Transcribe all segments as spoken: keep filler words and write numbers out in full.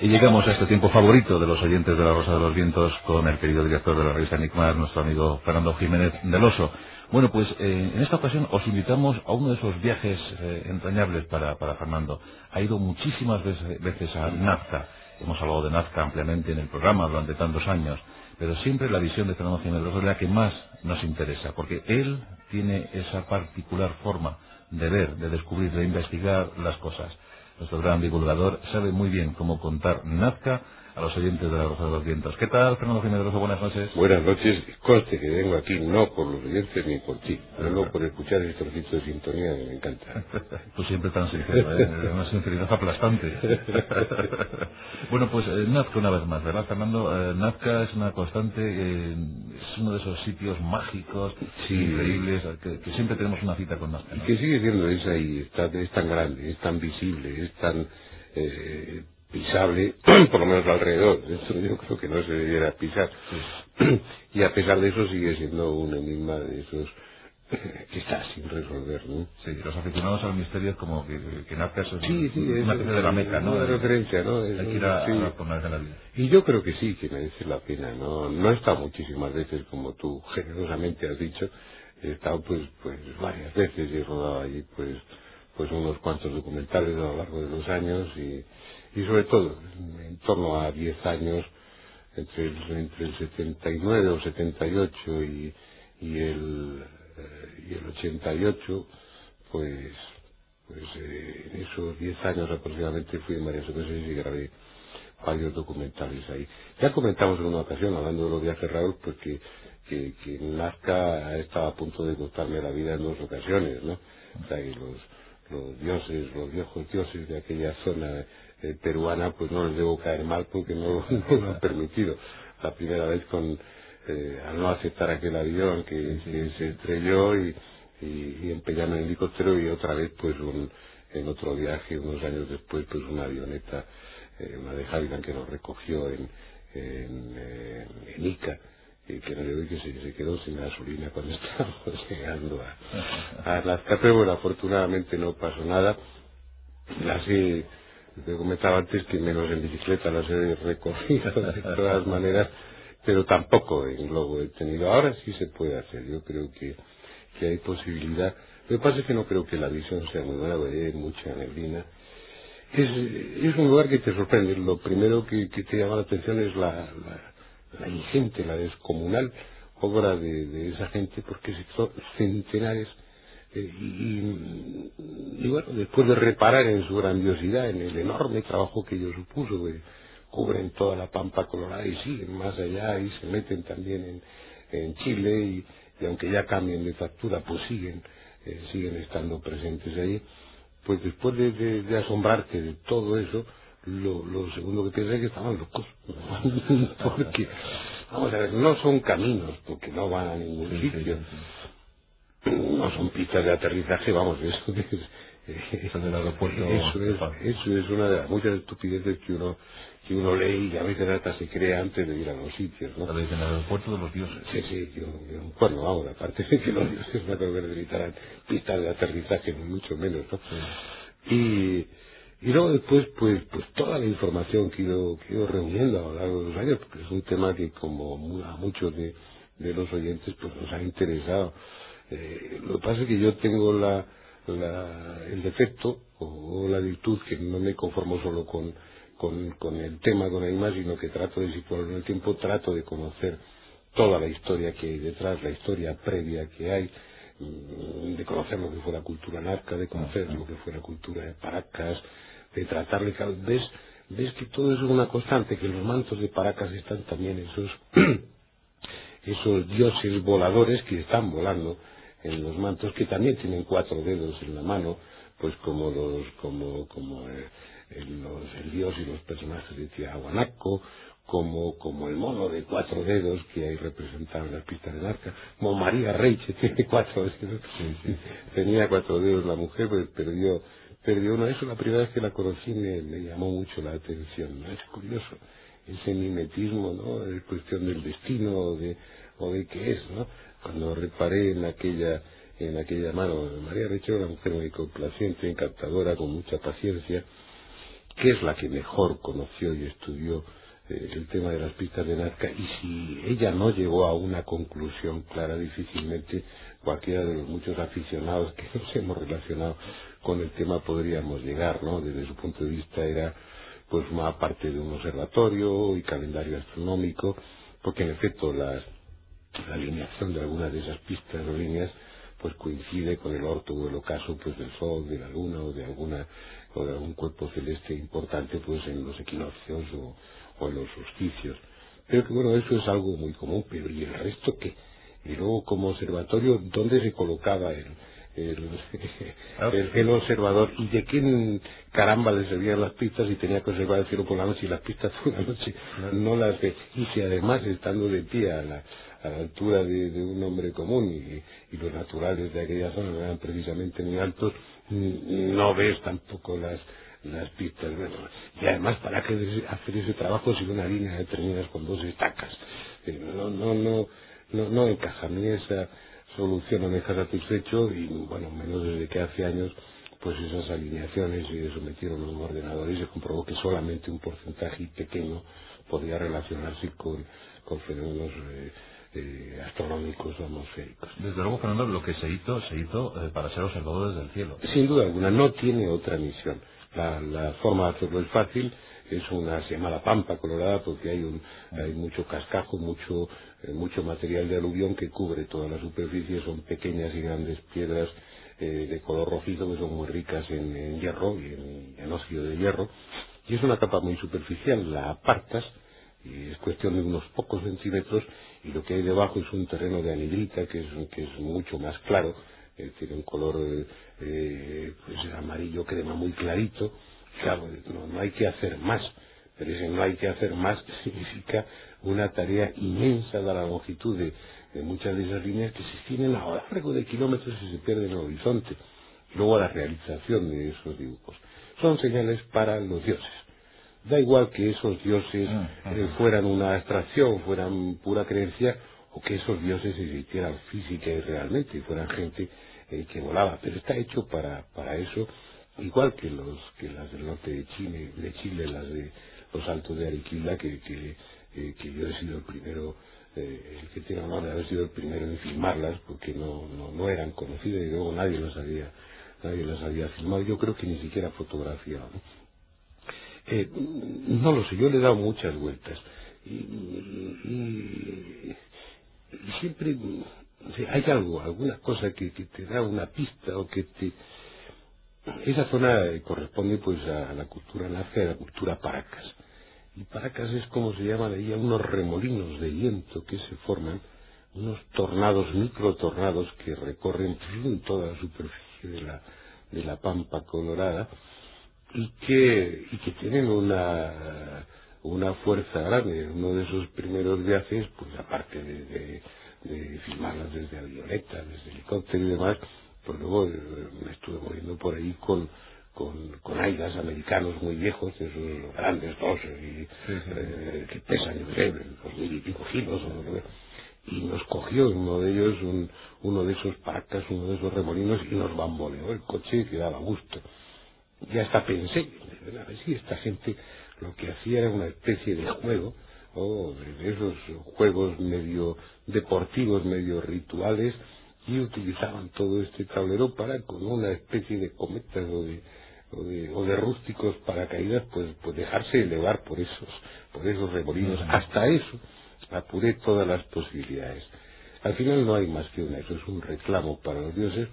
Y llegamos a este tiempo favorito de los oyentes de La Rosa de los Vientos con el querido director de la revista Enigmas, nuestro amigo Fernando Jiménez del Oso. Bueno, pues eh, en esta ocasión os invitamos a uno de esos viajes eh, entrañables para, para Fernando. Ha ido muchísimas veces, veces a Nazca. Hemos hablado de Nazca ampliamente en el programa durante tantos años, pero siempre la visión de Fernando Jiménez del Oso es la que más nos interesa, porque él tiene esa particular forma de ver, de descubrir, de investigar las cosas. Nuestro gran divulgador sabe muy bien cómo contar Nazca a los oyentes de La Rosa de los Vientos. ¿Qué tal, Fernando Jiménez del Oso? Buenas noches. Buenas noches. Conste que vengo aquí no por los oyentes ni por ti, solo por escuchar ese trocito de sintonía que me encanta. Tú siempre tan sincero, ¿eh? Una sinceridad aplastante. Bueno, pues eh, Nazca una vez más, ¿verdad, Fernando? Eh, Nazca es una constante, eh, es uno de esos sitios mágicos, sí, increíbles, que, que siempre tenemos una cita con Nazca, ¿no? Y que sigue siendo esa y está, es tan grande, es tan visible, es tan eh, pisable, por lo menos alrededor. Esto yo creo que no se debiera pisar. Sí. Y a pesar de eso sigue siendo un enigma de esos que está sin resolver, ¿no? Sí, los aficionados al misterio es como que, que Nazca es sí, sí, una es especie de la Meca, ¿no? Una referencia, ¿no? Es, hay que ir a, sí. a ponerse la vida. Y yo creo que sí, que merece la pena, ¿no? No he estado muchísimas veces, como tú generosamente has dicho, he estado pues pues varias veces y he rodado allí pues pues unos cuantos documentales a lo largo de los años y, y sobre todo en torno a diez años, entre el, entre el setenta y nueve o setenta y ocho y, y el eh, y el ochenta y ocho, pues pues eh, en esos diez años aproximadamente fui en varias ocasiones y grabé varios documentales ahí. Ya comentamos en una ocasión, hablando de los viajes raros, pues que, que, que Nazca estaba a punto de costarme la vida en dos ocasiones, ¿no? O sea, que los, los dioses, los viejos dioses de aquella zona eh, peruana, pues no les debo caer mal porque no, no lo han permitido. La primera vez con eh, al no aceptar aquel avión que, que se estrelló y, y, y empeñarme en helicóptero, y otra vez pues un, en otro viaje unos años después pues una avioneta, eh, una de Javilan, que nos recogió en, en, eh, en Ica, y que nos llevó y que se, se quedó sin gasolina cuando estábamos llegando a, a Nazca. Pero bueno, afortunadamente no pasó nada. Así te comentaba antes que menos en bicicleta las he recorrido de todas maneras, pero tampoco en globo he tenido. Ahora sí se puede hacer, yo creo que, que hay posibilidad. Lo que pasa es que no creo que la visión sea muy buena, porque hay mucha neblina. Es, es un lugar que te sorprende. Lo primero que, que te llama la atención es la, la, la ingente, la descomunal obra de, de esa gente, porque son centenares. Eh, y, y, y bueno, después de reparar en su grandiosidad, en el enorme trabajo que ello supuso, que cubren toda la Pampa Colorada y siguen más allá y se meten también en, en Chile, y, y aunque ya cambien de factura, pues siguen, eh, siguen estando presentes allí. Pues después de, de, de asombrarte de todo eso, lo, lo segundo que piensas es que estaban locos. Porque, vamos a ver, no son caminos, porque no van a ningún sí, sitio. Sí, sí. No son pistas de aterrizaje, vamos, eso es... Eh, eso del aeropuerto. Eso es, eso es una de las muchas estupideces que uno que uno lee y a veces hasta se cree antes de ir a los sitios, ¿no? ¿Sabéis? En el aeropuerto de los dioses. Sí, sí, yo, yo, bueno, vamos, aparte de que los dioses no creo que necesitaran pistas de aterrizaje, ni mucho menos, ¿no? Sí. Y, y luego después, pues, pues toda la información que he ido, que he ido reuniendo a lo largo de los años, porque es un tema que como a muchos de, de los oyentes, pues nos ha interesado. Eh, lo que pasa es que yo tengo la, la, el defecto o, o la virtud que no me conformo solo con, con, con el tema, con el más, sino que trato de situarlo en el tiempo, trato de conocer toda la historia que hay detrás, la historia previa que hay, de conocer lo que fue la cultura nazca, de conocer lo que fue la cultura de Paracas, de tratarle. ¿Ves? ¿Ves que todo eso es una constante? Que en los mantos de Paracas están también esos esos dioses voladores que están volando en los mantos, que también tienen cuatro dedos en la mano, pues como los como como eh, el, los, el dios y los personajes de Tiahuanaco, como como el mono de cuatro dedos que hay representado en las pistas de Nazca, como María Rey, que tiene cuatro dedos. Sí, sí. Tenía cuatro dedos la mujer, pues perdió perdió uno. Eso la primera vez que la conocí me, me llamó mucho la atención, ¿no? Es curioso ese mimetismo, ¿no? Es cuestión del destino o de o de qué es, ¿no? Cuando reparé en aquella en aquella mano, María Rey era una mujer muy complaciente, encantadora, con mucha paciencia, que es la que mejor conoció y estudió eh, el tema de las pistas de Nazca, y si ella no llegó a una conclusión clara, difícilmente cualquiera de los muchos aficionados que nos hemos relacionado con el tema podríamos llegar, ¿no? Desde su punto de vista era pues una parte de un observatorio y calendario astronómico, porque en efecto las, la alineación de algunas de esas pistas o líneas pues coincide con el orto o el ocaso pues del Sol, de la Luna o de alguna o de algún cuerpo celeste importante pues en los equinoccios o, o en los solsticios. Pero que bueno, eso es algo muy común, pero ¿y el resto qué? Y luego como observatorio, ¿dónde se colocaba el, el, el, el observador? ¿Y de qué caramba le servían las pistas si tenía que observar el cielo por la noche y las pistas por la noche no las ve? Y si además estando de pie a la, a la altura de, de un hombre común y, y los naturales de aquella zona no eran precisamente muy altos, no ves tampoco las las pistas. Bueno, y además, ¿para qué hacer ese trabajo si una línea de terminas con dos estacas? Eh, no, no, no, no, no encaja. A mí esa solución no me deja satisfecho y, bueno, menos desde que hace años, pues esas alineaciones se sometieron a un ordenador y se comprobó que solamente un porcentaje pequeño podía relacionarse con, con fenómenos eh, eh, astronómicos o atmosféricos. Desde luego, Fernando, lo que se hizo, se hizo eh, para ser observadores del cielo. Sin duda alguna, no tiene otra misión. La, la forma de hacerlo es fácil, es una, se llama la pampa colorada porque hay un, hay mucho cascajo, mucho, eh, mucho material de aluvión que cubre toda la superficie, son pequeñas y grandes piedras eh, de color rojizo que son muy ricas en, en hierro y en, en óxido de hierro, y es una capa muy superficial, la apartas y es cuestión de unos pocos centímetros y lo que hay debajo es un terreno de anhidrita que es, que es mucho más claro, eh, tiene un color eh, eh, pues amarillo crema muy clarito. Claro, no, no hay que hacer más, pero ese no hay que hacer más significa una tarea inmensa de la longitud de, de muchas de esas líneas que se extienden a lo largo de kilómetros y se pierden en el horizonte. Luego la realización de esos dibujos son señales para los dioses. Da igual que esos dioses eh, fueran una abstracción, fueran pura creencia, o que esos dioses existieran física y realmente, y fueran gente eh, que volaba, pero está hecho para, para eso, igual que los que las del norte de Chile, de Chile, las de los Altos de Arequipa, que, que, eh, que yo he sido el primero, eh, el que tiene honor de haber sido el primero en filmarlas, porque no, no, no eran conocidas y luego nadie las había, nadie las había filmado, yo creo que ni siquiera fotografiado, ¿no? Eh, no lo sé, yo le he dado muchas vueltas y, y, y siempre o sea, hay algo, alguna cosa que, que te da una pista o que te... Esa zona eh, corresponde pues a la cultura nazca, a la cultura Paracas, y Paracas es como se llaman ahí unos remolinos de viento que se forman, unos tornados, microtornados que recorren toda la superficie de la, de la pampa colorada y que, y que tienen una, una fuerza grande. Uno de esos primeros viajes, pues aparte de, de, de filmarlas desde avioneta, desde helicóptero y demás, pues luego eh, me estuve moviendo por ahí con, con, con aigas americanos muy viejos, esos grandes dos, y, sí, sí. Eh, que pesan, yo sé, dos mil y pico kilos, o, y nos cogió uno de ellos, un, uno de esos Paracas, uno de esos remolinos, y nos bamboleó el coche que daba gusto. Y hasta pensé, a ver si esta gente lo que hacía era una especie de juego, o de esos juegos medio deportivos, medio rituales, y utilizaban todo este tablero para, con una especie de cometas o de, o de, o de rústicos paracaídas, pues, pues dejarse elevar por esos, por esos remolinos. Uh-huh. Hasta eso apuré todas las posibilidades. Al final no hay más que una, eso es un reclamo para los dioses,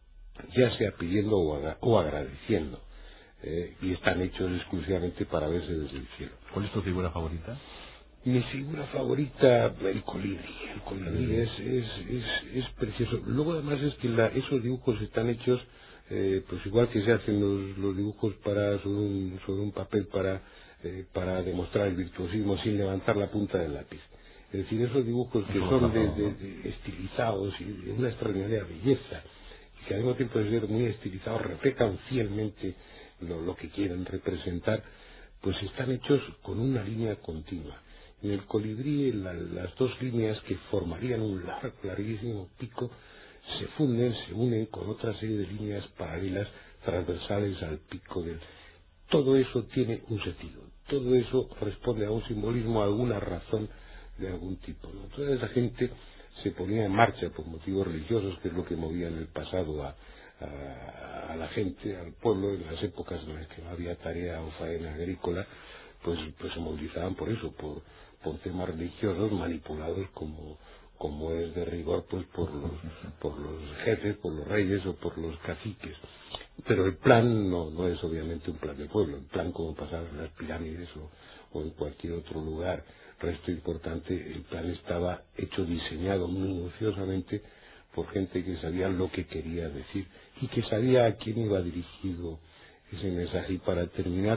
ya sea pidiendo o, agra- o agradeciendo. Eh, y están hechos exclusivamente para verse desde el cielo. ¿Cuál es tu figura favorita? Mi figura favorita, el colibrí. El colibrí es, es, es, es precioso. Luego además es que la, esos dibujos están hechos, eh, pues igual que se hacen los, los dibujos para sobre un, sobre un papel para, eh, para demostrar el virtuosismo sin levantar la punta del lápiz. Es decir, esos dibujos que son de, de, de estilizados y de una extraordinaria belleza, y que al mismo tiempo de ser muy estilizados reflejan fielmente Lo, lo que quieren representar, pues están hechos con una línea continua. En el colibrí la, las dos líneas que formarían un largo, larguísimo pico se funden, se unen con otra serie de líneas paralelas transversales al pico del... todo eso tiene un sentido, todo eso responde a un simbolismo, a alguna razón de algún tipo, ¿no? Toda esa gente se ponía en marcha por motivos religiosos, que es lo que movía en el pasado a, a, a la gente, al pueblo, en las épocas en las que no había tarea o faena agrícola, pues, pues se movilizaban por eso, por, por temas religiosos manipulados como, como es de rigor, pues por los, por los jefes, por los reyes o por los caciques. Pero el plan no, no es obviamente un plan de pueblo, el plan como pasaba en las pirámides o, o en cualquier otro lugar. Resto importante, el plan estaba hecho, diseñado minuciosamente por gente que sabía lo que quería decir y que sabía a quién iba dirigido ese mensaje. Y para terminar,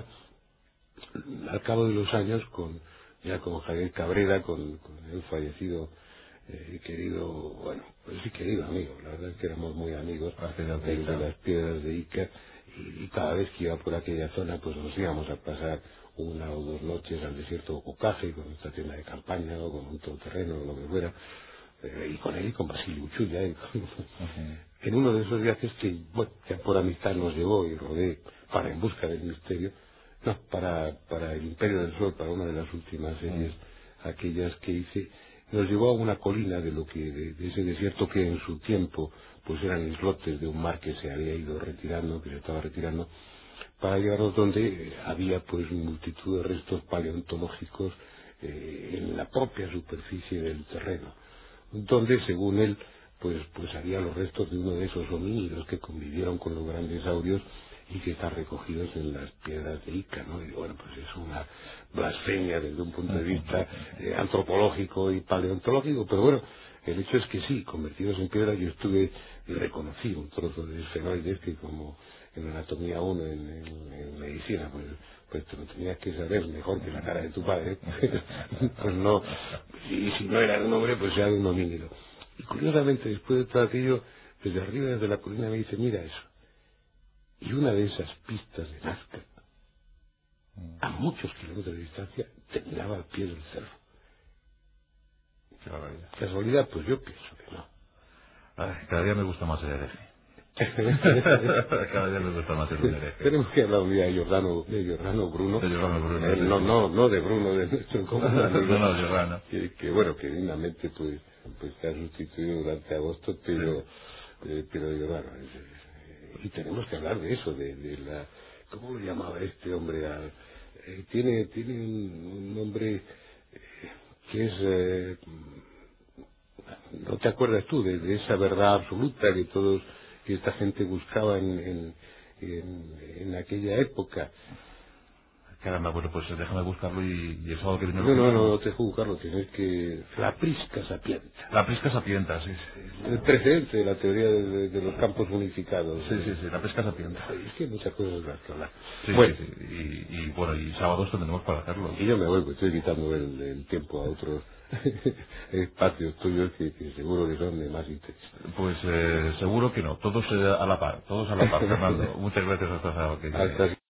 al cabo de los años, con ya con Javier Cabrera, con, con el fallecido eh, querido, bueno, pues sí, querido amigo, la verdad es que éramos muy amigos de, de las piedras de Ica, y, y cada vez que iba por aquella zona, pues nos íbamos a pasar una o dos noches al desierto de Cocaje, con nuestra tienda de campaña o con un todoterreno o lo que fuera, eh, y con él y con Basilio Uchuya, y con, uh-huh. En uno de esos viajes que, bueno, ya por amistad nos llevó y rodé para En busca del misterio, no, para, para El Imperio del Sol, para una de las últimas series, uh-huh. aquellas que hice, nos llevó a una colina de lo que, de, de ese desierto que en su tiempo, pues eran islotes de un mar que se había ido retirando, que se estaba retirando, para llevarnos donde había pues multitud de restos paleontológicos eh, en la propia superficie del terreno, donde según él pues pues había los restos de uno de esos homínidos que convivieron con los grandes saurios y que están recogidos en las piedras de Ica, ¿no? Y bueno, pues es una blasfemia desde un punto de vista eh, antropológico y paleontológico, pero bueno, el hecho es que sí, convertidos en piedra. Yo estuve y reconocí un trozo de esfenoides que, como en anatomía uno, en, en, en medicina, pues pues te lo tenías que saber mejor que la cara de tu padre, pues no, y si no era de un hombre, pues era de un homínido. Y curiosamente, después de todo aquello, desde arriba, desde la colina, me dice, mira eso. Y una de esas pistas de Nazca, a muchos kilómetros de distancia, terminaba al pie del cerro. ¿Casualidad? Pues yo pienso que no. Ay, cada día me gusta más el hereje. Cada día me gusta más el hereje. Tenemos que hablar un día de Giordano, de Giordano Bruno. De Giordano Bruno. Eh, no, no, no de Bruno, de nuestro común amigo. No, no, Giordano. Que, que bueno, que dignamente pues, pues te ha sustituido durante agosto, pero, eh, pero Giordano. Es, y tenemos que hablar de eso, de, de la, ¿cómo lo llamaba este hombre? A, eh, tiene, tiene un, un nombre eh, que es, eh, ¿no te acuerdas tú de, de esa verdad absoluta que todos, que esta gente buscaba en, en, en, en aquella época? Caramba, bueno, pues déjame buscarlo y, y el sábado que viene... No, no, no, no te dejo buscarlo, tienes que... La prisca sapienta. La prisca sapienta, sí, sí. El precedente de la teoría de, de, de los campos unificados. Sí, sí, sí, la prisca sapienta. Es que hay muchas cosas de las que hablar. Sí, bueno, sí, sí. Y, y bueno, y sábados tendremos para hacerlo. Y yo me voy, pues estoy quitando el, el tiempo a otros espacios tuyos que, que seguro que son de más interés. Pues eh, seguro que no, todos eh, a la par, todos a la par, Fernando. Muchas gracias, hasta sábado que viene. Hasta